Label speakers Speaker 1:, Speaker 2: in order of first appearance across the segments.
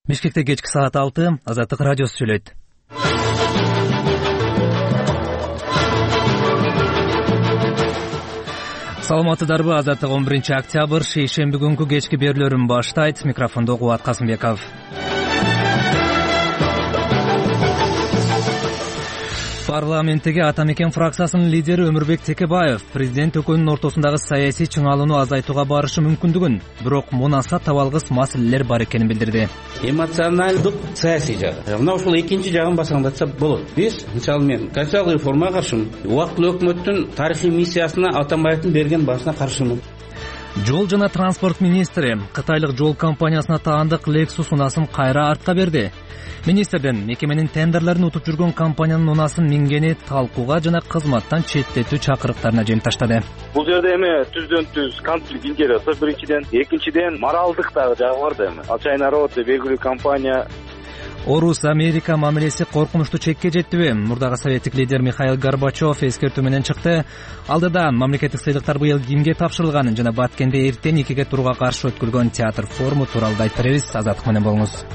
Speaker 1: Бишкекте кечки саат 6 Азаттык радиосу сүйлөйт. Саламатсыздарбы? Азаттык 11-октябрь шейшемби күнкү кечки берүүлөрүн баштайт. Микрофондо Кубат Касымбеков. Парламенттеги Ата Мекен фракциясынын лидери Өмүрбек Текебаев президент экөөнүн ортосундагы саясий чыңалууну азайтууга барышы мүмкүндүгүн, бирок мунаса табалгыс маселелер бар экенин билдирди.
Speaker 2: Эмоционалдык саясий жагы. Мына ушул экинчи жагын басаңдатса болот. Биз, мисалы мен конституциялык реформага каршымын. Убактылуу өкмөттүн тарыхый миссиясына Атамбаевдин берген башына каршымын.
Speaker 1: Жол жана транспорт министри Кытайлык жол компаниясына таандык Lexus унасын кайра артка берди. Министрден мекеменин тендерлерин утуп жүргөн компаниянын унасын мингени талкууга жана кызматтан четтетүү чакырыктарына жем таштады.
Speaker 3: Бул жерде эми түздөн-түз конфликт интересов биринчиден, экинчиден моралдык дагы жагы бар да эми. Ал Чайнарод белгилүү компания.
Speaker 1: Орус-Америка мамилеси коркунучтуу чекке жеттиби? Мурдагы советтик лидер Михаил Горбачев эскертүү менен чыкты. Алдыда мамлекеттик сыйлыктар быйыл кимге тапшырылганын жана Баткенде эртең 2-ге турга каршы өткөрүлгөн театр форуму тууралуу айтып беребиз. Азаттык менен болуңуз.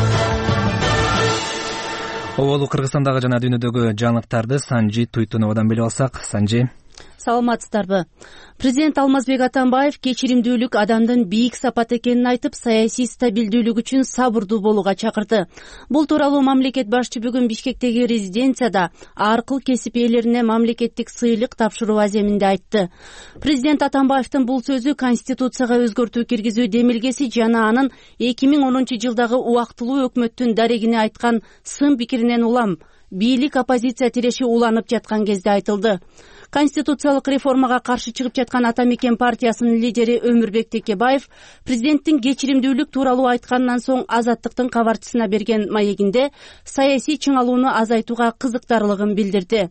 Speaker 1: Оболу Кыргызстандагы жана дүйнөдөгү жаңылыктарды Санжи Туйтуновадан билип алсак. Санжи.
Speaker 4: Саламатсыздарбы? Президент Алмазбек Атамбаев кечиримдүүлүк адамдын бийик сапат экенин айтып, саясий стабилдүүлүк үчүн сабырдуу болууга чакырды. Бул тууралуу мамлекет башчы бүгүн Бишкектеги резиденцияда аркыл кесип ээлерине мамлекеттик сыйлык тапшыруу аземинде айтты. Президент Атамбаевдин бул сөзү Конституцияга өзгөртүү киргизүү демилгеси жана анын 2010-жылдагы убактылуу өкмөттүн дарегине айткан сын пикиринен улам бийлик оппозиция тиреши уланып жаткан кезде айтылды. Конституциялык реформага каршы чыгып жаткан Ата Мекен партиясынын лидери Өмүрбек Текебаев президенттин кечиримдүүлүк тууралуу айткандан соң Азаттыктын кабарчысына берген маегинде саясий чыңалууну азайтууга кызыктарлыгын билдирди.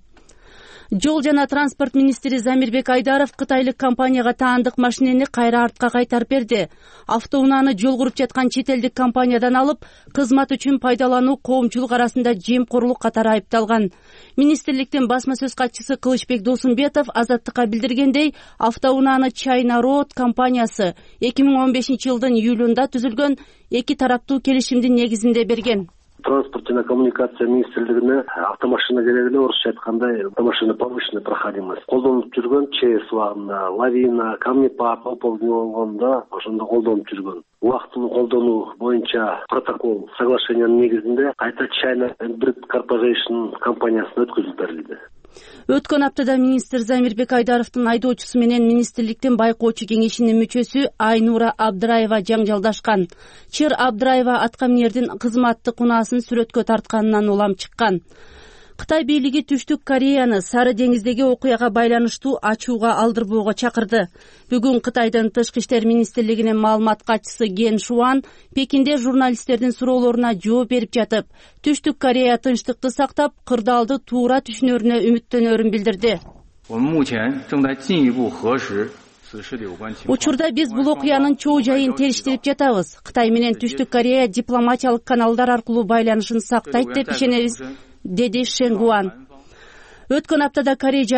Speaker 4: Жол жана транспорт министри Замирбек Айдаров кытайлык компанияга таандык машинени кайра артка кайтарып берди. Автоунааны жол куруп жаткан чет элдик компаниядан алып, кызмат үчүн пайдалануу коомчулук арасында жемкорлук катары айыпталган. Министрликтин басма сөз катчысы Кылычбек Досумбетов Азаттыкка билдиргендей, автоунааны Чайнарод компаниясы 2015-жылдын июлунда түзүлгөн эки тараптуу келишимдин негизинде берген.
Speaker 5: Транспорт жана коммуникация министрлигине автомашина керек эле, орусча айткандай автомашина повышенной проходимость колдонуп жүргөн ЧС убагында, лавина, камнепад, оползни болгондо ошондо колдонуп жүргөн. Убактылуу колдонуу боюнча протокол соглашениянын негизинде кайта China Breed Corporation компаниясына өткөзүлүп берилди.
Speaker 4: Өткөн аптада министр Замирбек Айдаровдун айдоочусу менен министрликтин байкоочу кеңешинин мүчөсү Айнура Абдраева жаңжалдашкан. Чыр Абдраева аткаминердин кызматтык унаасын сүрөткө тартканынан улам чыккан. Кытай бийлиги Түштүк Кореяны Сары деңиздеги окуяга байланыштуу ачууга алдырбоого чакырды. Бүгүн Кытайдын Тышкы иштер министрлигинин маалымат катчысы Ген Шуан Пекинде журналисттердин суроолоруна жооп берип жатып, Түштүк Корея тынчтыкты сактап, кырдаалды туура түшүнөрүнө үмүттөнөрүн билдирди. Учурда биз бул окуянын чоо жайын териштирип жатабыз. Кытай менен Түштүк Корея дипломатиялык каналдар аркылуу байланышын сактайт деп ишенебиз, деди Шенгуан. Өткөн аптада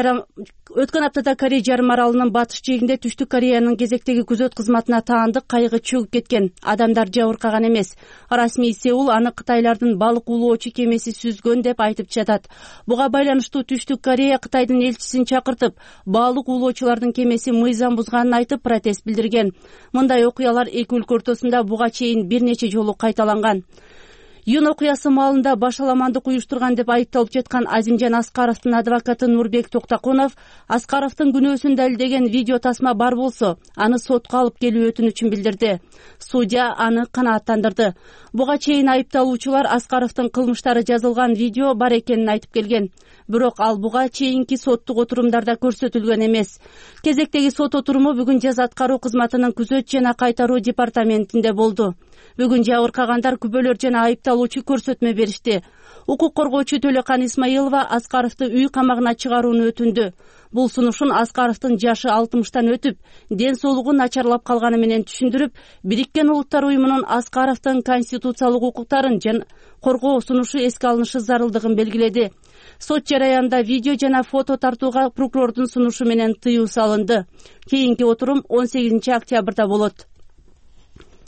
Speaker 4: Корей жарым аралынын батыш жээгинде Түштүк Кореянын кезектеги күзөт кызматына таандык кайыгы чөгүп кеткен. Адамдар жабыркаган эмес. Расмий Сеул аны кытайлардын балык улоочу кемеси сүзгөн деп айтып жатат. Буга байланыштуу Түштүк Корея Кытайдын элчисин чакыртып, балык улоочулардын кемеси мыйзам бузганын айтып протест билдирген. Мындай окуялар эки өлкө ортосунда буга чейин бир нече жолу кайталанган. Юн окуясы маалында башаламандык уюштурган деп айыпталып жаткан Азимжан Аскаровдун адвокаты Нурбек Токтакунов Аскаровдун күнөөсүн далилдеген видео тасма бар болсо, аны сотко алып келүү өтүнүчүн билдирди. Судья аны канааттандырды. Буга чейин айыпталуучулар Аскаровдун кылмыштары жазылган видео бар экенин айтып келген. Бирок ал буга чейинки соттук отурумдарда көрсөтүлгөн эмес. Кезектеги сот отуруму бүгүн жаза аткаруу кызматынын күзөт жана кайтаруу департаментинде болду. Бүгүн жабыркагандар күбөлөр жана айыпталуучу көрсөтмө беришти. Укук коргоочу Төлөкан Исмаилова Аскаровду үй камагына чыгарууну өтүндү. Бул сунушун Аскаровдун жашы 60-тан өтүп, ден соолугу начарлап калганы менен түшүндүрүп, Бириккен Улуттар уюмунун Аскаровдун конституциялык укуктарын коргоо сунушу эске алынышы зарылдыгын белгиледи. Сот жараянда видео жана фото тартууга прокурордун сунушу менен тыюу салынды. Кийинки отурум 18 октябрда болот.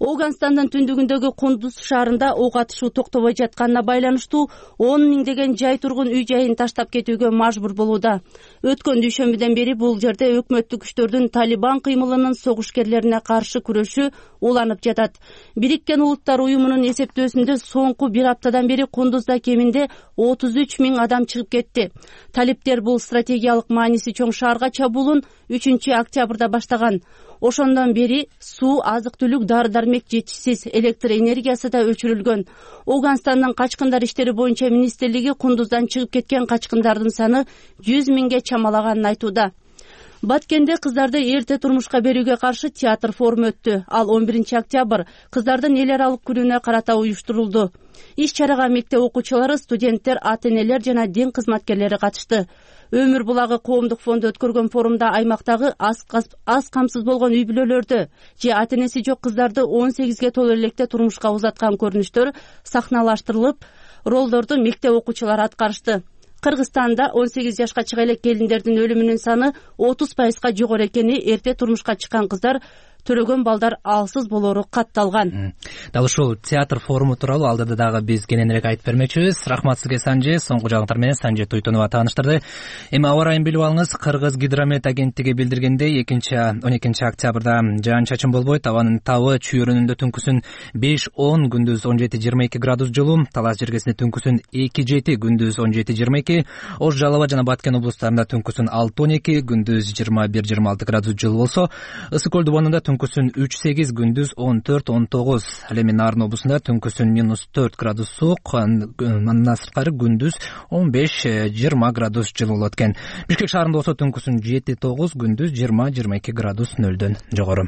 Speaker 4: Ооганстандын түндүгүндөгү Кундуз шаарында ок атышуу токтобой жатканына байланыштуу 10 миңдеген жай тургун үй жайын таштап кетүүгө мажбур болууда. Өткөн дүйшөмбүдөн бери бул жерде өкмөттүк күчтөрдүн Талибан кыймылынын согушкерлерине каршы күрөшү уланып жатат. Бириккен Улуттар уюмунун эсептөөсүндө соңку бир аптадан бери Кундузда кеминде 33 миң адам чыгып кетти. Талиптер бул стратегиялык мааниси чоң шаарга чабуулун 3-октябрда баштаган. Ошондон бери суу, азык-түлүк, дары-дармек жетишсиз, электр энергиясы да өчүрүлгөн. Ооганстандын качкындар иштери боюнча министрлиги Кундуздан чыгып кеткен качкындардын саны 100 миңге чамалаганын айтууда. Баткенде кыздарды эрте турмушка берүүгө каршы театр форуму өттү. Ал 11-октябрь кыздардын эл аралык күнүнө карата уюштурулду. Иш-чарага мектеп окуучулары, студенттер, ата-энелер жана дин кызматкерлери катышты. Өмүр булагы коомдук фонду өткөргөн форумда аймактагы аз камсыз болгон үй бүлөлөрдө же ата-энеси жок кыздарды 18ге толо электе турмушка узаткан көрүнүштөр сахналаштырылып, ролдорду мектеп окуучулары аткарышты. Кыргызстанда 18 жашка чыга элек келиндердин өлүмүнүн саны 30%га жогору экени, эрте турмушка чыккан кыздар төрөгөн балдар алсыз болору катталган.
Speaker 1: Дал ушул театр форуму тууралуу алдыда дагы биз кененирээк айтып бермекчибиз. Рахмат сизге, Санжи. Соңку жаңылыктар менен Санжи Туйтонова тааныштырды. Эми аба ырайын билип алыңыз. Кыргыз гидромет агенттиги билдиргендей, 12 октябрда жаан-чачын болбойт. Абанын табы чүйөрүнүндө түнкүсүн 5-10, күндүз 17-22 градус жылуу, Талас жергесинде түнкүсүн 2-7, күндүз 17-22, Ош, Жалал абад жана Баткен облустарында түнкүсүн 6-12, күндүз 21-26 градус жылуу болсо, Ысык көл дубанында түнкүсүн 3-8, күндүз 14-19. Ал эми Нарын облусунда түнкүсүн -4 градус суук, андан сырткары күндүз 15-20 градус жылуу болот экен. Бишкек шаарында болсо түнкүсүн 7-9, күндүз 20-22 градус нөлдөн жогору.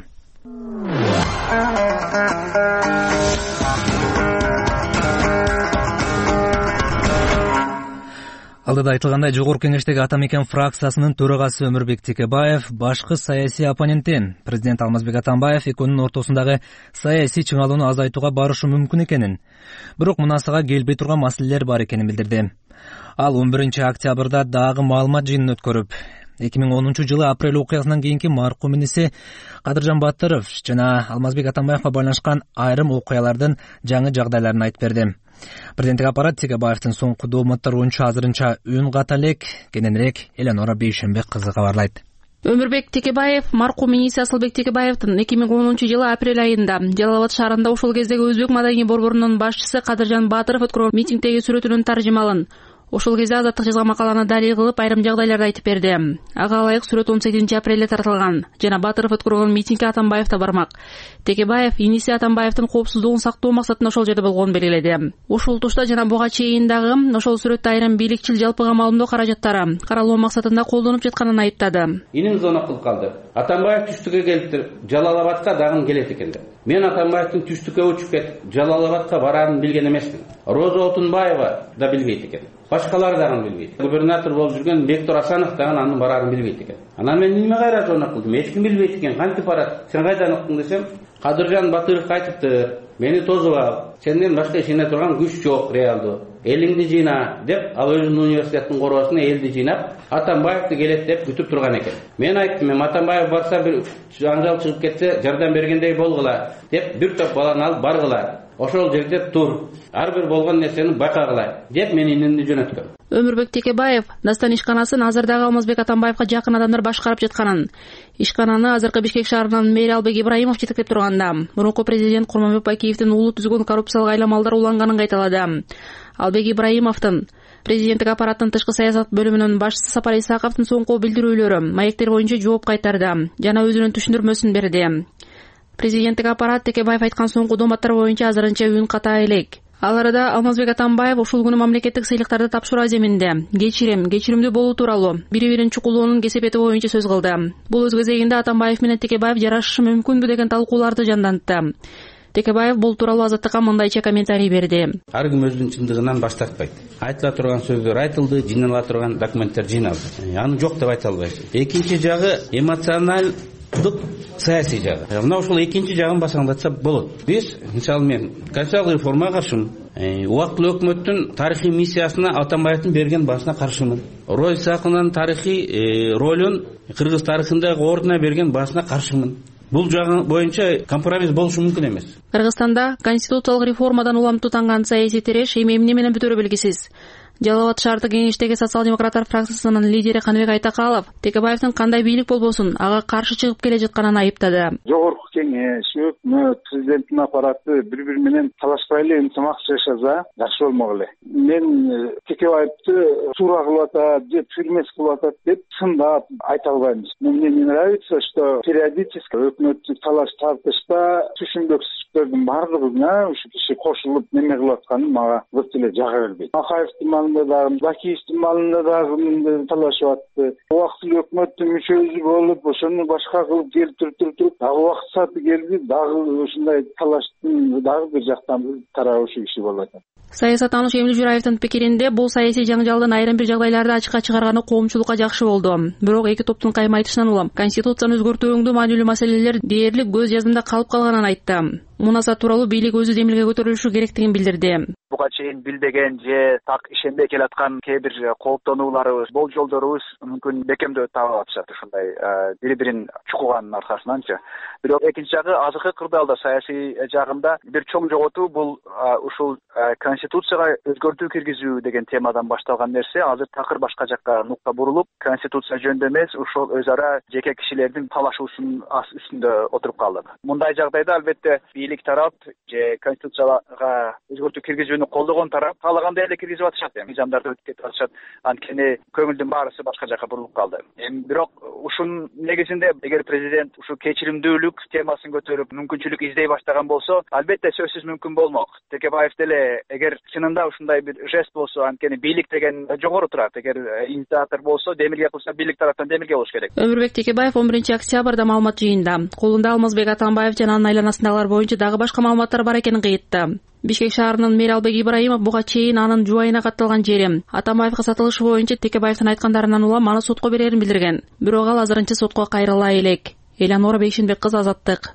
Speaker 1: Алдыда айтылгандай, Жогорку Кеңештеги Ата Мекен фракциясынын төрагасы Өмүрбек Текебаев башкы саясий оппоненти президент Алмазбек Атамбаев экөөнүн ортосундагы саясий чыңалууну азайтууга барышы мүмкүн экенин, бирок мунасага келбей турган маселелер бар экенин билдирди. Ал 11-октябрда дагы маалымат жыйынын өткөрүп, 2010-жылы апрель окуясынан кийинки маркум иниси Кадыржан Батыров жана Алмазбек Атамбаевга байланышкан айрым окуялардын жаңы жагдайларын айтып берди. Президенттик аппарат Текебаевдин соңку дооматтары боюнча азырынча үн ката элек. Кененирээк Эленора Бейшенбек кызы кабарлайт.
Speaker 6: Өмүрбек Текебаев маркум иниси Асылбек Текебаевдин 2010-жылы апрель айында Жалал абад шаарында ушул кездеги Өзбек маданий борборунун башчысы Кадыржан Батыров өткөргөн митингдеги сүрөтүнүн таржымалын, ошол кезде Азаттык жазган макаланы далил кылып айрым жагдайларды айтып берди. Ага ылайык сүрөт 18 апрелде тартылган жана Батыров өткөргөн митингге Атамбаев да бармак. Текебаев иниси Атамбаевдин коопсуздугун сактоо максатында ошол жерде болгонун белгиледи. Ушул тушта жана буга чейин дагы ошол сүрөттө айрым бийликчил жалпыга маалымдоо каражаттары каралуу максатында колдонуп жатканын айыптады.
Speaker 2: Иним зона кылып калды. Атамбаев түштүккө келиптир, Жалал абадка дагы келет экен деп. Мен Атамбаевдин түштүккө учуп кетип, Жалал абадка бараанын билген эмесмин. Роза Отунбаева да билбейт экен. Башкалар дагы билбейт. Губернатор болуп жүргөн Бектор Асанов дагы анын бараанын билбейт экен. Анан мен неме кайра зона кылдым? Эч ким билбейт экен. Кантип барат? Сен кайдан уктуң десем, Кадыржан Батыров айтыптыр. Мени тозуп ал. Сенден башка ишине турган күч жок реалдуу. Элиңди жыйна деп, ал өзүнүн университеттин коросуна элди жыйнап, Атамбаевди келет деп күтүп турган экен. Мен айттым, мен Атамбаев барса бир жаңжал чыгып кетсе, жардам бергендей болгула деп бир топ баланы алып баргыла. Ошол жерде тур. Ар бир болгон нерсени байкагыла деп мен инимди жөнөткөм.
Speaker 6: Өмүрбек Текебаев Дастан ишканасын азырдагы Алмазбек Атамбаевга жакын адамдар башкарып жатканын, ишкананы азыркы Бишкек шаарынын мэри Албек Ибраимов жетектеп турганда, мурунку президент Курманбек Бакиевдин уулу түзгөн коррупциялык айламалдар уланганын кайталады. Албек Ибраимовдун президенттик аппараттын тышкы саясат бөлүмүнүн башчысы Сапар Исаковдун соңку билдирүүлөрү маектер боюнча жооп кайтарды жана өзүнүн түшүндүрмөсүн берди. Президенттик аппарат Текебаев айткан соңку дооматтар боюнча азырынча үн ката элек. Ал арада Алмазбек Атамбаев ушул күнү мамлекеттик сыйлыктарды тапшыруу аземинде кечиримдүү болуу тууралуу бири-бирин чукулуунун кесепети боюнча сөз кылды. Бул өз кезегинде Атамбаев менен Текебаев жарашышы мүмкүнбү деген талкууларды жандантты. Текебаев бул тууралуу Азаттыкка мындайча комментарий берди.
Speaker 2: Ар ким өзүнүн чындыгынан баш тартпайт. Айтыла турган сөздөр айтылды, жыйнала турган документтер жыйналды. Аны жок деп айта албайсың. Экинчи жагы эмоционалдык саясий жагы. Мына ушул экинчи жагын басаңдатса болот. Биз, мисалы мен конституциялык реформага каршымын. Убактылуу өкмөттүн тарыхый миссиясына Атамбаевдин берген башына каршымын. Роза Исаковнун тарыхый ролун Кыргыз тарыхындагы ордуна берген башына каршымын. Бул жагы боюнча компромисс болушу мүмкүн эмес.
Speaker 6: Кыргызстанда конституциялык реформадан уламтуу саясий тереш эмне менен бүтөөрү белгисиз. Жалал Абад шаардык кеңештеги социал-демократтар фракциясынын лидери Каныбек Айтакалов Текебаевдин кандай бийлик болбосун ага каршы чыгып келе жатканын айыптады.
Speaker 7: Жогорку кеңеш, өкмөт, президенттин аппараты бири-бири менен талашпай эле ынтымак жашаса жакшы болмок эле. Мен Текебаевди туура кылып атат же түрмөс кылып атат деп сындап айта албайм. Мне не нравится, что периодически өкмөттүк талаш тартышта түшүнбөксүздүктөрдүн баардыгына ушу киши кошулуп неме кылып атканы мага өтө эле жага бербейт. Акаевдин Бакиевдин малында дагы талашып атты. Убактылуу өкмөттүн мүчөсү болуп, ошону башка кылып келтирип туруп, дагы убакыт сааты келди, дагы ушундай талаштын дагы бир жактан тарабы ушу киши болот.
Speaker 6: Саясаттануш Эмил Жураевдин пикиринде бул саясий жаңжалдын айрым бир жагдайларда ачыкка чыгарганы коомчулукка жакшы болду. Бирок эки топтун кайым айтышынан улам конституцияны өзгөртүүгө маанилүү маселелер дээрлик көз жаздымда калып калганын айтты. Мунаса тууралуу бийлик өзү демилге көтөрүлүшү керектигин билдирди.
Speaker 8: Буга чейин билбеген же так ишенбей келаткан кээ бир кооптонууларыбыз, болжолдорубуз мүмкүн бекемдөө таап атышат ушундай бири-бирин чукуганын аркасынанчы. Бирок экинчи жагы азыркы кырдаалда саясий жагында бир чоң жоготуу бул ушул конституцияга өзгөртүү киргизүү деген темадан башталган нерсе азыр такыр башка жакка нукта бурулуп, конституция жөнүндө эмес, ошол өз ара жеке кишилердин талашуусунун үстүндө отуруп калды. Мындай жагдайда албетте бийлик тарап же конституцияга өзгөртүү киргизүүнү колдогон тарап каалагандай эле киргизип атышат. Мыйзамдарды өтүп кетип атышат. Анткени көңүлдүн баарысы башка жакка бурулуп калды. Бирок ушунун негизинде эгер президент ушу кечиримдүүлүк темасын көтөрүп мүмкүнчүлүк издей баштаган болсо, албетте сөзсүз мүмкүн болмок. Текебаев деле эгер чынында ушундай бир жест болсо, анткени бийлик деген жогору турат. Эгер инициатор болсо, демилге кылса, бийлик тараптан демилге болуш керек.
Speaker 6: Өмүрбек Текебаев 11-октябрда маалымат жыйында колунда Алмазбек Атамбаев жана анын айланасындагылар боюнча дагы башка маалыматтар бар экенин кыйтты. Бишкек шаарынын мэри Албек Ибраимов буга чейин анын жубайына катталган жери Атамбаевга сатылышы боюнча Текебаевдин айткандарынан улам аны сотко берерин билдирген. Бирок ал азырынча сотко кайрыла элек. Элянора Бейшенбек кызы, Азаттык.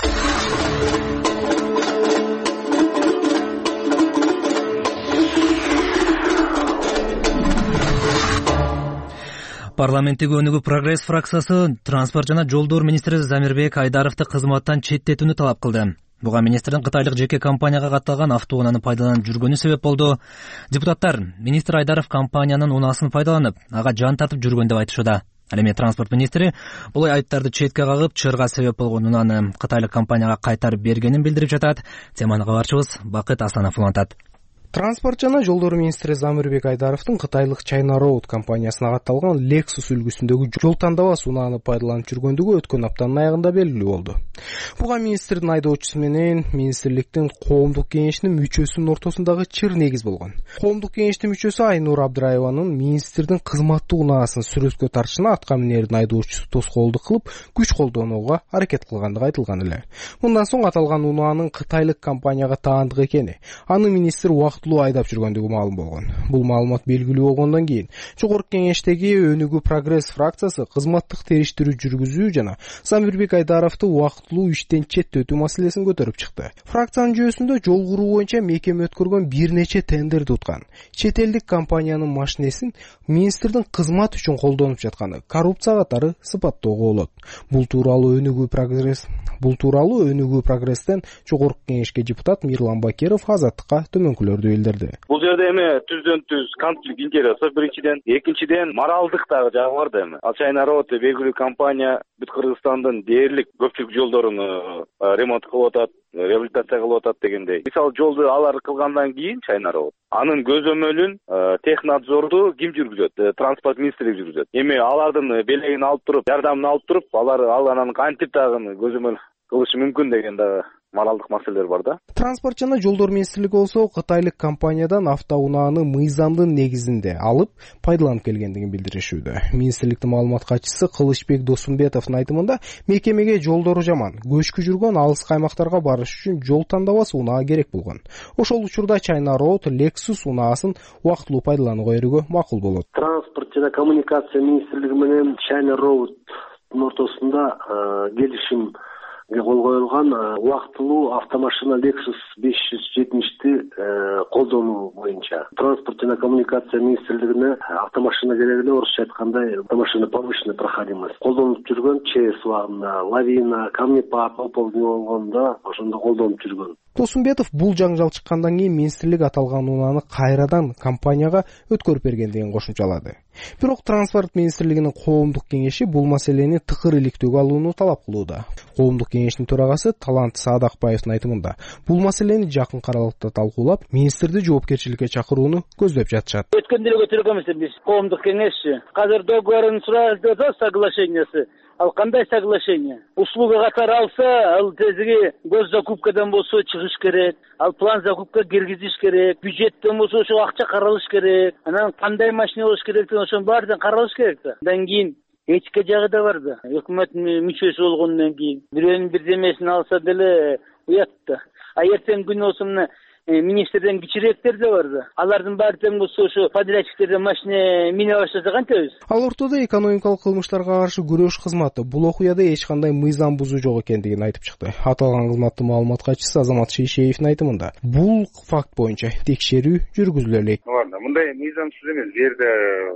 Speaker 1: Парламенттик өнүгүү прогресс фракциясы транспорт жана жолдор министри Замирбек Айдаровду кызматтан четтетүүнү талап кылды. Буга министрдин кытайлык жеке компанияга катталган автоунааны пайдаланып жүргөнү себеп болду. Депутаттар министр Айдаров компаниянын унаасын пайдаланып, ага жан тартып жүргөн деп айтышууда. Ал эми транспорт министри бул айыптарды четке кагып, чырга себеп болгон унааны кытайлык компанияга кайтарып бергенин билдирип жатат. Теманы кабарчыбыз Бакыт Асанов улантат.
Speaker 9: Транспорт жана жолдор министри Замирбек Айдаровдун кытайлык China Road компаниясына катталган Lexus үлгүсүндөгү жол тандабас унааны пайдаланып жүргөндүгү өткөн аптанын аягында белгилүү болду. Буга министрдин айдоочусу менен министрликтин коомдук кеңешинин мүчөсүнүн ортосундагы чыр негиз болгон. Коомдук кеңештин мүчөсү Айнур Абдыраеванын министрдин кызматтуу унаасын сүрөткө тартышына атка минердин айдоочусу тоскоолдук кылып, күч колдонууга аракет кылгандыгы айтылган эле. Мындан соң аталган унаанын кытайлык компанияга таандык экени, аны министр айдап жүргөндүгү маалым болгон. Бул маалымат белгилүү болгондон кийин жогорку кеңештеги өнүгүү прогресс фракциясы кызматтык териштирүү жүргүзүү жана Замирбек Айдаровду убактылуу иштен четтетүү маселесин көтөрүп чыкты. Фракциянын жүйөсүндө жол куруу боюнча мекеме өткөргөн бир нече тендерди уткан. Чет элдик компаниянын машинесин министрдин кызмат үчүн колдонуп жатканы коррупция катары сыпаттоого болот. Бул тууралуу өнүгүү прогресстен жогорку кеңешке депутат Мирлан Бакиров Азаттыкка төмөнкүлөрдү билдирди.
Speaker 3: Бул жерде эми түздөн-түз конфликт интересов биринчиден, экинчиден моралдык дагы жагы бар да эми. Ал China Road белгилүү компания бүт Кыргызстандын дээрлик көпчүлүк жолдорун ремонт кылып атат, реабилитация кылып атат дегендей. Мисалы жолду алар кылгандан кийин China Road анын көзөмөлүн технадзорду ким жүргүзөт? Транспорт министрлиги жүргүзөт. Эми алардын белегин алып туруп, жардамын алып туруп, алар анан кантип дагы көзөмөл кылышы мүмкүн деген дагы моралдык маселелер бар да.
Speaker 9: Транспорт жана жолдор министрлиги болсо кытайлык компаниядан автоунааны мыйзамдын негизинде алып пайдаланып келгендигин билдиришүүдө. Министрликтин маалымат катчысы Кылычбек Досумбетовдун айтымында мекемеге жолдору жаман, көчкү жүргөн алыс аймактарга барыш үчүн жол тандабас унаа керек болгон. Ошол учурда China Road Lexus унаасын убактылуу пайдаланууга берүүгө макул болот.
Speaker 5: Транспорт жана коммуникация министрлиги менен China Road ортосунда келишим кол коюлган убактылуу автомашина Lexus 570ти колдонуу боюнча. Транспорт жана жана коммуникация министрлигине автомашина керек эле, орусча айткандай автомашина повышенной проходимость колдонуп жүргөн ЧС убагында, лавина, камнепад, оползни болгондо ошондо колдонуп жүргөн.
Speaker 9: Тосунбетов бул жаңжал чыккандан кийин министрлик аталган унааны кайрадан компанияга өткөрүп бергендигин кошумчалады. Бирок транспорт министрлигинин коомдук кеңеши бул маселени тыкыр иликтөөгө алууну талап кылууда. Коомдук кеңештин төрагасы Талант Саадакбаевдин айтымында, бул маселени жакын аралыкта талкуулап, министрди жоопкерчиликке чакырууну көздөп жатышат.
Speaker 10: Өткөндө көтөргөнбүз биз коомдук кеңешчи. Азыр договорун сурап жатат, соглашениясы. Ал кандай соглашение? Услуга катары алса, ал тезиги госзакупкадан болсо чыгыш керек, ал план закупка киргизиш керек, бюджеттен болсо ошо акча каралыш керек, анан кандай машина болуш керектигин ошонун баардыгын каралыш керек да. Андан кийин этика жагы да бар да. Өкмөт мүчөсү болгондон кийин бирөөнүн бирдемесин алса деле уят да. А эртең күнү болсо мына министрден кичирээктер да бар да. Алардын баары тең болсо ошо подрядчиктерден машина мине баштаса кантебиз?
Speaker 9: Ал ортодо экономикалык кылмыштарга каршы күрөш кызматы бул окуяда эч кандай мыйзам бузуу жок экендигин айтып чыкты. Аталган кызматтын маалымат катчысы Азамат Шейшеевдин айтымында, бул факт боюнча текшерүү жүргүзүлө элек.
Speaker 7: Ладно, мындай мыйзамсыз эмес, бул жерде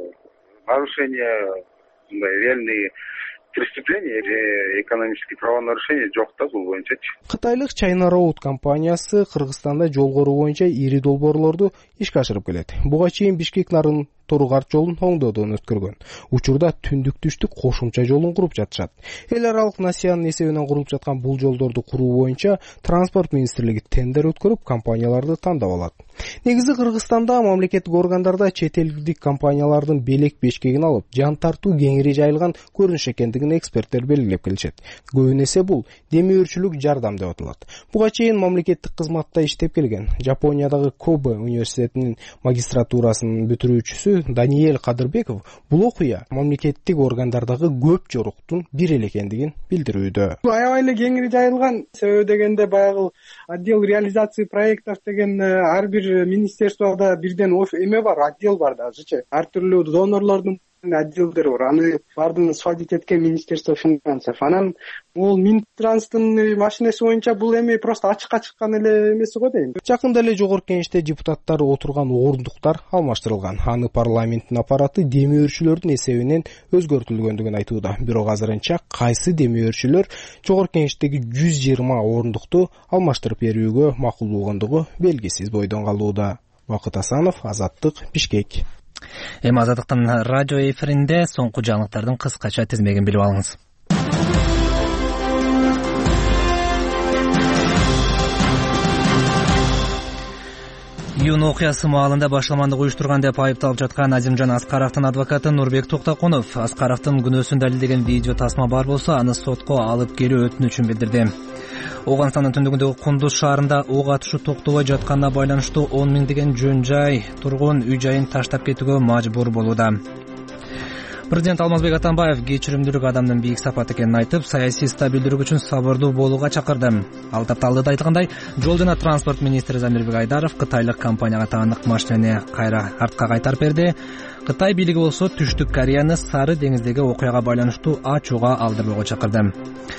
Speaker 7: нарушение, мындай реальный преступление или экономические правонарушения жок да бул боюнчачы.
Speaker 9: Кытайлык China Road компаниясы Кыргызстанда жол коруу боюнча ири долбоорлорду ишке ашырып келет. Буга чейин Бишкек Нарын Торугарт жолун оңдоодон өткөргөн. Учурда түндүк түштүк кошумча жолун куруп жатышат. Эл аралык насыянын эсебинен курулуп жаткан бул жолдорду куруу боюнча транспорт министрлиги тендер өткөрүп, компанияларды тандап алат. Негизи Кыргызстанда мамлекеттик органдарда чет элдик компаниялардын белек бешкегин алып, жан тартуу кеңири жайылган көрүнүш экендигин эксперттер белгилеп келишет. Көбүн эсе бул демиөрчүлүк жардам деп аталат. Буга чейин мамлекеттик кызматта иштеп келген Жапониядагы Кобе университетинин магистратурасын бүтүрүүчүсү Даниэль Кадырбеков бул окуя мамлекеттик органдардагы көп жоруктун бир эле экендигин билдирүүдө.
Speaker 11: Аябай эле кеңири жайылган, себеби дегенде баягы отдел реализации проектов деген ар бир министерствода бирден эме бар, отдел бар дагычы. Ар түрлүү донорлордун отделдери бар. Аны бардыгын сводить эткен министерство финансов. Анан бул Минтранстын машинеси боюнча бул эми просто ачыкка чыккан эле эмеси го дейм.
Speaker 9: Жакында эле жогорку кеңеште депутаттар отурган ордуктар алмаштырылган. Аны парламенттин аппараты демиөрчүлөрдүн эсебинен өзгөртүлгөндүгүн айтууда. Бирок азырынча кайсы демиөрчүлөр жогорку кеңештеги 120 ордукту алмаштырып берүүгө макул болгондугу белгисиз бойдон калууда. Бакыт Асанов, Азаттык, Бишкек.
Speaker 1: Эми Азаттыктын радио эфиринде соңку жаңылыктардын кыскача тизмегин билип алыңыз. Июнь окуясы маалында башламандык уюштурган деп айыпталып жаткан Азимжан Аскаровдун адвокаты Нурбек Токтокунов Аскаровдун күнөөсүн далилдеген видео тасма бар болсо, аны сотко алып келүү өтүнүчүн билдирди. Оганстандын түндүгүндөгү Кундуз шаарында ок атышуу токтобой жатканына байланыштуу 10 миңдеген жөн жай тургун үй жайын таштап кетүүгө мажбур болууда. Президент Алмазбек Атамбаев кечиримдүүлүк адамдын бийик сапаты экенин айтып, саясий стабилдүүлүк үчүн сабырдуу болууга чакырды. Ал тапталдыда айтылгандай, жол жана транспорт министри Замирбек Айдаров кытайлык компанияга таандык машинени кайра артка кайтарып берди. Кытай бийлиги болсо Түштүк Кореяны Сары деңиздеги окуяга байланыштуу ачууга алдырбоого чакырды.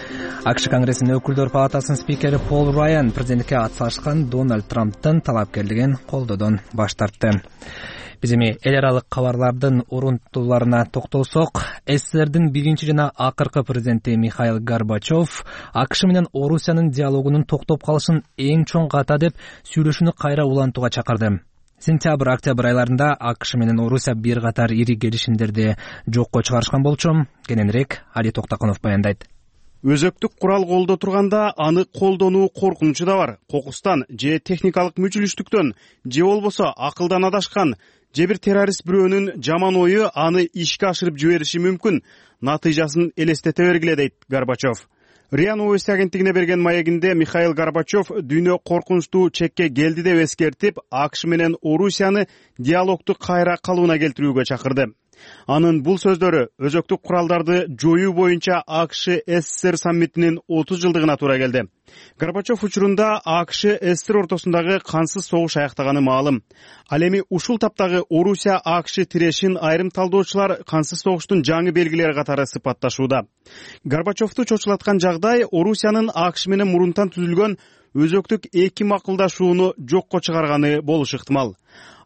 Speaker 1: АКШ Конгрессинин өкүлдөр палатасынын спикери Пол Райан президентке атсалышкан Дональд Трамптын талапкерлигин колдоодон баш тартты. Биз эми эл аралык кабарлардын урунтууларына токтолсок, СССРдин биринчи жана акыркы президенти Михаил Горбачев АКШ менен Орусиянын диалогунун токтоп калышын эң чоң ката деп сүйлөшүүнү кайра улантууга чакырды. Сентябрь-октябрь айларында АКШ менен Орусия бир катар ири келишимдерди жокко чыгарышкан болчу. Кененирээк Али Токтокунов баяндайт.
Speaker 12: Өзөктүк курал колдо турганда аны колдонуу коркунучу да бар. Кокустан же техникалык мүчүлүштүктөн же болбосо акылдан адашкан же бир террорист бирөөнүн жаман ою аны ишке ашырып жибериши мүмкүн. Натыйжасын элестете бергиле дейт Горбачев. РИА Новости агенттигине берген маегинде Михаил Горбачев дүйнө коркунучтуу чекке келди деп эскертип, АКШ менен Орусияны диалогду кайра калууна келтирүүгө чакырды. Анын бул сөздөрү өзөктүк куралдарды жоюу боюнча АКШ СССР саммитинин 30 жылдыгына туура келди. Горбачев учурунда АКШ СССР ортосундагы кансыз согуш аяктаганы маалым. Ал эми ушул таптагы Орусия АКШ тирешин айрым талдоочулар кансыз согуштун жаңы белгилери катары сыпатташууда. Горбачевду чочулаткан жагдай Орусиянын АКШ менен мурунтан түзүлгөн өзөктүк эки макулдашууну жокко чыгарганы болушу ыктымал.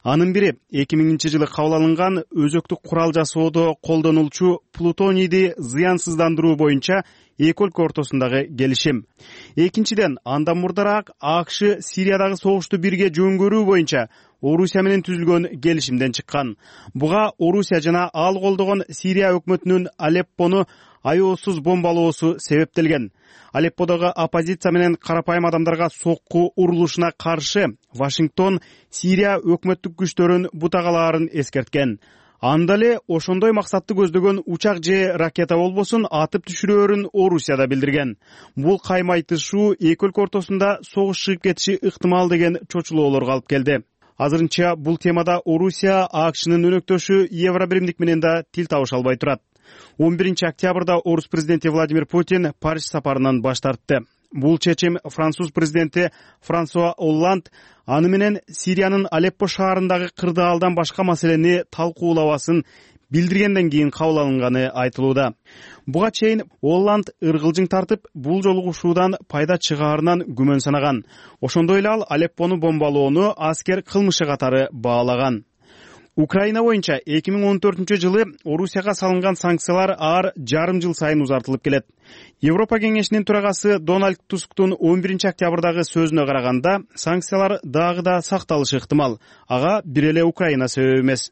Speaker 12: Анын бири 2000-жылы кабыл алынган өзөктүк курал жасоодо колдонулчу плутонийди зыянсыздандыруу боюнча эки өлкө ортосундагы келишим. Экинчиден, андан мурдараак АКШ Сириядагы согушту бирге жөнгөрүү боюнча Орусия менен түзүлгөн келишимден чыккан. Буга Орусия жана ал колдогон Сирия өкмөтүнүн Алеппону аеосуз бомбалоосу себептелген. Алепподогу оппозиция менен карапайым адамдарга сокку урулушуна каршы Вашингтон Сирия өкмөттүк күчтөрүн бутагалаарын эскерткен. Анда эле ошондой максатты көздөгөн учак же ракета болбосун атып түшүрөөрүн Орусия да билдирген. Бул каймайтышуу эки өлкө ортосунда согуш чыгып кетиши ыктымал деген чочулоолорго алып келди. Азырынча бул темада Орусия АКШнын өнөктөшү Евробиримдик менен да тил табыша албай турат. 11 октябрда орус президенти Владимир Путин Париж сапарынан баш тартты. Бул чечим француз президенти Франсуа Олланд аны менен Сириянын Алеппо шаарындагы кырдаалдан башка маселени талкуулабасын билдиргенден кийин кабыл алынганы айтылууда. Буга чейин Олланд ыргылжың тартып, бул жолугушуудан пайда чыгаарынан күмөн санаган. Ошондой эле ал Алеппону бомбалоону аскер кылмышы катары баалаган. Украина боюнча 2014-жылы Орусияга салынган санкциялар ар жарым жыл сайын узартылып келет. Европа кеңешинин төрагасы Дональд Тусктун 11 октябрдагы сөзүнө караганда, санкциялар дагы да сакталышы ыктымал. Ага бир эле Украина себеп эмес.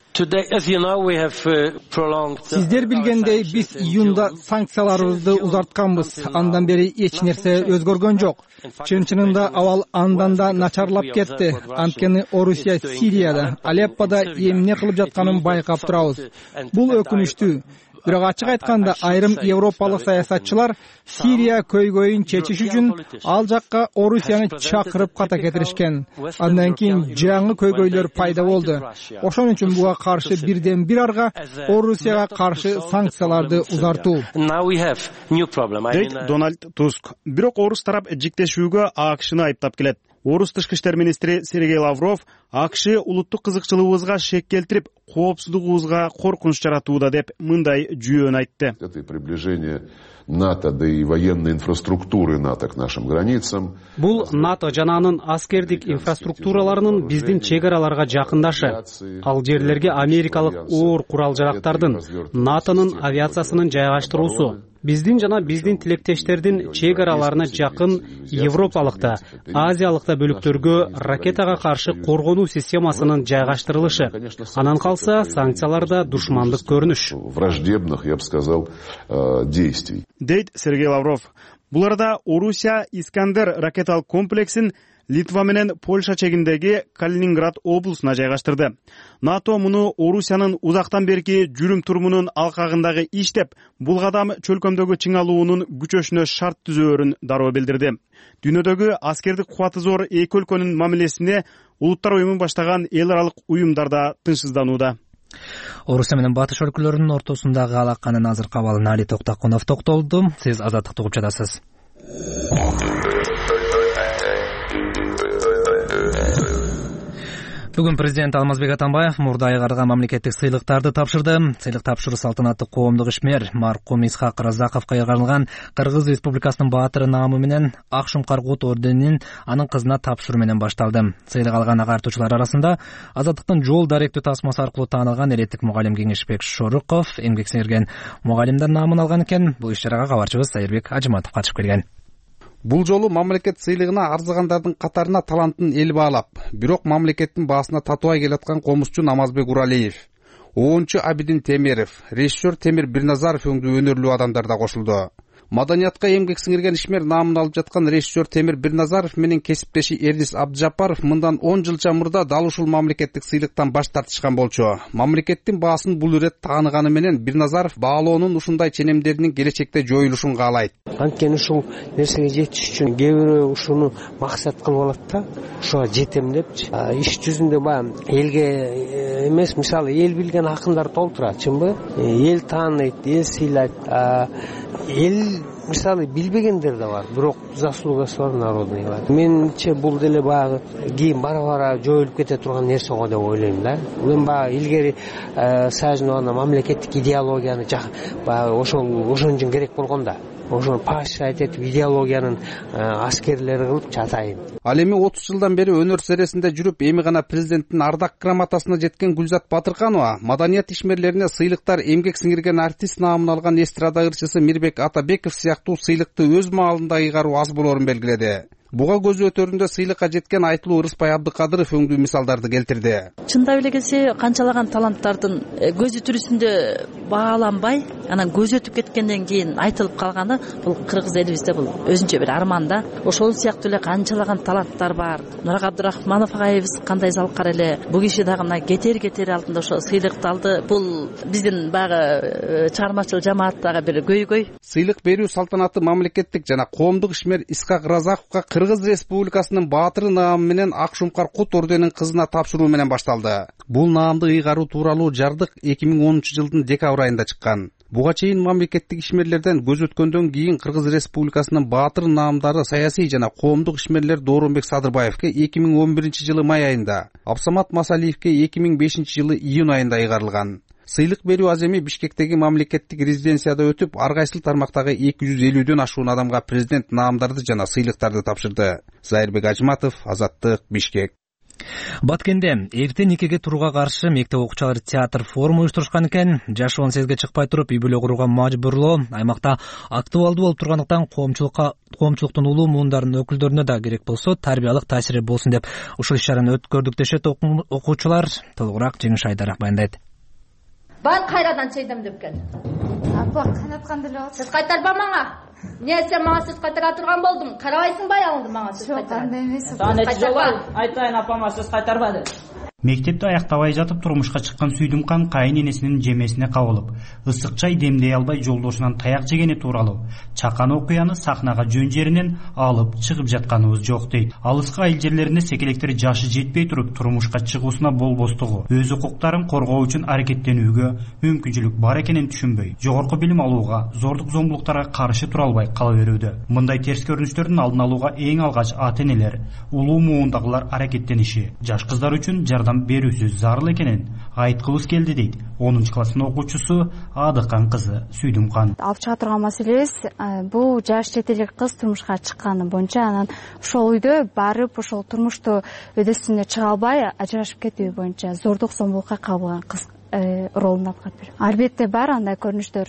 Speaker 13: Сиздер билгендей, биз июнда санкцияларыбызды узартканбыз. Андан бери эч нерсе өзгөргөн жок. Чын-чынында абал андан да начарлап кетти. Анткени Орусия Сирияда, Алеппода эмне кылып жатканын байкап турабыз. Бул өкүнүчтүү. Бирок ачык айтканда айрым европалык саясатчылар Сирия көйгөйүн чечиш үчүн ал жакка Орусияны чакырып ката кетиришкен. Андан кийин жаңы көйгөйлөр пайда болду. Ошон үчүн буга каршы бирден бир арга Орусияга каршы санкцияларды узартуу.
Speaker 12: Дейт Дональд Туск. Бирок орус тарап жиктешүүгө АКШны айыптап келет. Орус тышкы иштер министри Сергей Лавров АКШ улуттук кызыкчылыгыбызга шек келтирип, коопсуздугубузга коркунуч жаратууда деп мындай жүйөн айтты.
Speaker 14: Это приближение НАТО да и военной инфраструктуры НАТО к нашим границам.
Speaker 15: Бул НАТО жана анын аскердик инфраструктураларынын биздин чек араларга жакындашы. Ал жерлерге америкалык оор курал-жарактардын, НАТОнун авиациясынын жайгаштыруусу. Биздин жана биздин тилектештердин чек араларына жакын европалыкта, азиялыкта бөлүктөргө ракетага каршы коргонуу системасынын жайгаштырылышы. Анан калса санкцияларда душмандык көрүнүш.
Speaker 14: Враждебных, я бы сказал, действий.
Speaker 12: Дейт Сергей Лавров. Бул арада Орусия Искандер ракеталык комплексин Литва менен Польша чегиндеги Калининград облусуна жайгаштырды. НАТО муну Орусиянын узактан берки жүрүм турумунун алкагындагы иш деп, бул кадам чөлкөмдөгү чыңалуунун күчөшүнө шарт түзөөрүн дароо билдирди. Дүйнөдөгү аскердик кубаты зор эки өлкөнүн мамилесине Улуттар уюмун баштаган эл аралык уюмдар да тынчсызданууда.
Speaker 1: Орусия менен батыш өлкөлөрүнүн ортосундагы алаканын азыркы абалына Али Токтакунов токтолду. Сиз Азаттыкты угуп жатасыз. Бүгүн президент Алмазбек Атамбаев мурда айгарга мамлекеттик сыйлыктарды тапшырды. Сыйлык тапшыруу салтанаты коомдук ишмер маркум Исхак Разаковго айгарылган Кыргыз Республикасынын баатыры наамы менен Ак Шумкар Кут орденин анын кызына тапшыруу менен башталды. Сыйлык алган агартуучулар арасында Азаттыктын жол даректүү тасмасы аркылуу таанылган элеттик мугалим Кеңешбек Шоруков эмгек сиңирген мугалимдер наамын алган экен. Бул иш-чарага кабарчыбыз Айырбек Ажыматов катышып келген.
Speaker 16: Бул жолу мамлекет сыйлыгына арзыгандардын катарына талантын эл баалап, бирок мамлекеттин баасына татыбай келаткан комузчу Намазбек Уралиев, оончу Абидин Темиров, режиссер Темир Бирназаров өңдүү өнөрлүү адамдар да кошулду. Маданиятка эмгек сиңирген ишмер наамын алып жаткан режиссер Темир Бирназаров менен кесиптеши Эрдис Абдыжапаров мындан 10 жылча мурда дал ушул мамлекеттик сыйлыктан баш тартышкан болчу. Мамлекеттин баасын бул ирет тааныганы менен Бирназаров баалоонун ушундай ченемдеринин келечекте жоюлушун каалайт.
Speaker 17: Анткени ушул нерсеге жетиш үчүн кээ бирөө ушуну максат кылып алат да, ошого жетем депчи. Иш жүзүндө баягы элге эмес, мисалы эл билген акындар толтурат, чынбы? Эл тааныйт, эл сыйлайт. Эл мисалы билбегендер да бар, бирок заслугасы бар народный бар. Менче бул деле баягы кийин бара-бара жоюлуп кете турган нерсе го деп ойлойм да. Мен баягы илгери сажнуана мамлекеттик идеологияны баягы ошон үчүн керек болгон да. ошо поощрять этип идеологиянын аскерлери кылып жатайын.
Speaker 16: Ал эми 30 жылдан бери өнөр сересинде жүрүп, эми гана президенттин ардак грамотасына жеткен Гүлзат Батырканова маданият ишмерлерине сыйлыктар эмгек сиңирген артист наамын алган эстрада ырчысы Мирбек Атабеков сыяктуу сыйлыкты өз маалында ыйгаруу аз болорун белгиледи. Буга көзү өтөрүндө сыйлыкка жеткен айтылуу Ырыспай Абдыкадыров өңдүү мисалдарды келтирди.
Speaker 18: Чындап эле келсе, канчалаган таланттардын көзү тирүүсүндө бааланбай, анан көзү өтүп кеткенден кийин айтылып калганы бул кыргыз элибизде бул өзүнчө бир арман да. Ошол сыяктуу эле канчалаган таланттар бар. Нурак Абдырахманов агайыбыз кандай залкар эле. Бул киши дагы мына кетер алдында ошо сыйлыкты алды. Бул биздин баягы чыгармачыл жамааттагы бир көйгөй.
Speaker 16: Сыйлык берүү салтанаты мамлекеттик жана коомдук ишмер Искак Разаковго Кыргыз Республикасынын баатыры наамы менен Ак Шумкар Кут орденин кызына тапшыруу менен башталды. Бул наамды ыйгаруу тууралуу жардык 2010 жылдын декабрь айында чыккан. Буга чейин мамлекеттик ишмерлерден көз өткөндөн кийин Кыргыз Республикасынын баатыр наамдары саясий жана коомдук ишмерлер Дооронбек Садырбаевке 2011 жылы май айында, Абсамат Масалиевке 2005 жылы июнь айында ыйгарылган. Сыйлык берүү аз эми Бишкектеги мамлекеттик резиденцияда өтүп, ар кайсыл тармактагы 250дөн ашуун адамга президент наамдарды жана сыйлыктарды тапшырды. Зайырбек Ажматов, Азаттык, Бишкек.
Speaker 1: Баткенде эртең 2-ге турууга каршы мектеп окуучулары театр форуму уюштурушкан экен. Жашы 18-ге чыкпай туруп үй бүлө курууга мажбурлоо аймакта актуалдуу болуп тургандыктан коомчулуктун улуу муундардын өкүлдөрүнө да керек болсо тарбиялык таасири болсун деп ушул иш-чараны өткөрдүк дешет окуучулар. Толугураак Жеңиш Айдарак баяндайт.
Speaker 19: Бар кайрадан чейдем деп кел. Апа, кайнаткан деле болот. Сиз кайтарба мага. Не сен мага сөз кайтара турган болдуң? Карабайсыңбы аялыңды мага сөз кайтара? Жок, андай эмес.
Speaker 20: Айтайын апама сөз кайтарба деп. Мектепти аяктабай жатып турмушка чыккан Сүйдүмкан кайын энесинин жемесине кабылып, ысык чай демдей албай жолдошунан таяк жегени тууралуу чакан окуяны сахнага жөн жеринен алып чыгып жатканыбыз жок дейт. Алыскы айыл жерлеринде секелектер жашы жетпей туруп турмушка чыгуусуна болбостугу, өз укуктарын коргоо үчүн аракеттенүүгө мүмкүнчүлүк бар экенин түшүнбөй, жогорку билим алууга, зордук зомбулуктарга каршы тура албай кала берүүдө. Мындай терс көрүнүштөрдүн алдын алууга эң алгач ата-энелер, улуу муундагылар аракеттениши, жаш кыздар үчүн жардам берүүсүз зарыл экенин айткыбыз келди дейт 10 класстын окуучусу Адыкан кызы Сүйдүмкан.
Speaker 21: Алып чыга турган маселебиз бул жаш чет элдик кыз турмушка чыкканы боюнча анан ошол үйдө барып ошол турмушту өдөсүнө чыга албай ажырашып кетүү боюнча зордук зомбулукка кабылган кыз ролун аткарып берет. Албетте бар андай көрүнүштөр.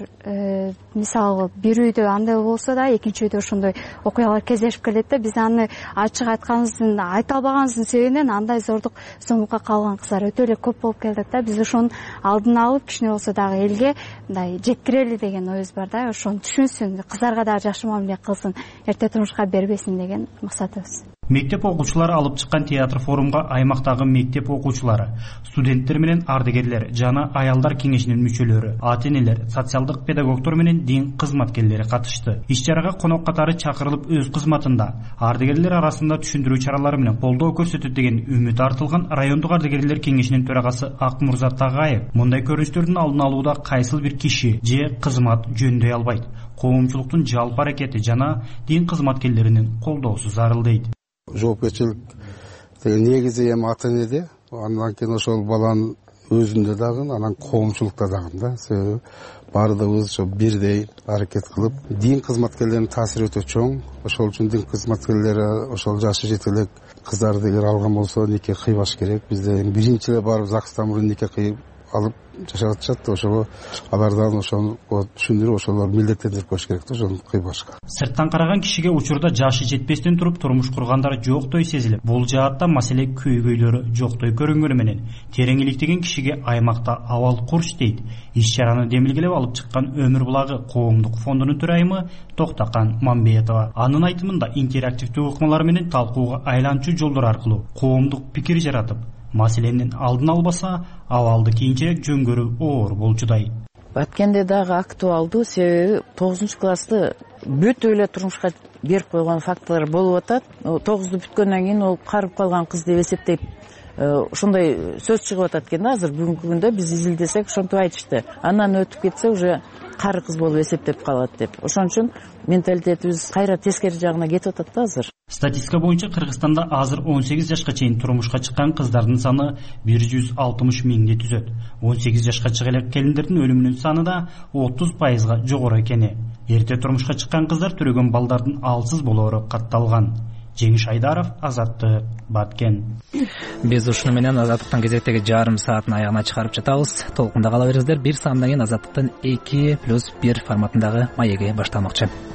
Speaker 21: Мисалы бир үйдө андай болсо да экинчи үйдө ошондой окуялар кездешип келет да, биз аны ачык айтканыбыздын, айта албаганыбыздын себебинен андай зордук зомбулукка кабылган кыздар өтө эле көп болуп келет да. Биз ошонун алдын алып, кичине болсо дагы элге мындай жеткирели деген оюбуз бар да. Ошону түшүнсүн, кыздарга дагы жакшы мамиле кылсын, эрте турмушка бербесин деген максатыбыз.
Speaker 20: Мектеп окуучулары алып чыккан театр форумга аймактагы мектеп окуучулары, студенттер менен ардагерлер жана аялдар кеңешинин мүчөлөрү, ата-энелер, социалдык педагогдор менен дин кызматкерлери катышты. Иш-чарага конок катары чакырылып өз кызматында ардагерлер арасында түшүндүрүү чаралары менен колдоо көрсөтөт деген үмүт артылган райондук ардагерлер кеңешинин төрагасы Акмурза Тагаев мындай көрүнүштөрдүн алдын алууда кайсыл бир киши же кызмат жөндөй албайт. Коомчулуктун жалпы аракети жана дин кызматкерлеринин колдоосу зарыл дейт.
Speaker 22: Жоопкерчилик деген негизи эми ата-энеде, андан кийин ошол баланын өзүндө дагы, анан коомчулукта дагы да. Себеби баардыгыбыз ошо бирдей аракет кылып, дин кызматкерлеринин таасири өтө чоң. Ошол үчүн дин кызматкерлери ошол жашы жете элек кыздарды эгер алган болсо нике кыйбаш керек. Бизде биринчи эле барып ЗАГСтан мурун нике кыйып алып жашап атышат. Ошого алардан ошону түшүндүрүп, ошолор милдеттендирип коюш керек да, ошону кыйбашка.
Speaker 20: Сырттан караган кишиге учурда жашы жетпестен туруп турмуш кургандар жоктой сезилип, бул жаатта маселе көйгөйлөрү жоктой көрүнгөнү менен терең иликтеген кишиге аймакта абал курч дейт. Иш-чараны демилгелеп алып чыккан Өмүр булагы коомдук фондунун төрайымы Токтакан Мамбетова. Анын айтымында интерактивдүү ыкмалар менен талкууга айланчу жолдор аркылуу коомдук пикир жаратып, маселенин алдын албаса, абалды кийинчерээк жөнгөрүү оор болчудай.
Speaker 23: Баткенде дагы актуалдуу, себеби 9 классты бүт эле турмушка берип койгон фактылар болуп атат. 9-ду бүткөндөн кийин ол карып калган кыз деп эсептейт. Ошондой сөз чыгып атат экен да, азыр бүгүнкү күндө биз изилдесек ошентип айтышты. Андан өтүп кетсе уже кары кыз болуп эсептеп калат деп. Ошон үчүн менталитетибиз кайра тескери жагына кетип атат да азыр.
Speaker 20: Статистика боюнча Кыргызстанда азыр 18 жашка чейин турмушка чыккан кыздардын саны 160 миңди түзөт. 18 жашка чыга элек келиндердин өлүмүнүн саны да 30%га жогору экени. Эрте турмушка чыккан кыздар төрөгөн балдардын алсыз болоору катталган. Жеңиш Айдаров, Азаттык, Баткен.
Speaker 1: Биз ушуну менен Азаттыктын кезектеги жарым саатын аягына чыгарып жатабыз. Толкунда кала бериңиздер. 1 саамдан кийин Азаттыктын 2+1 форматындагы маеги башталмакчы.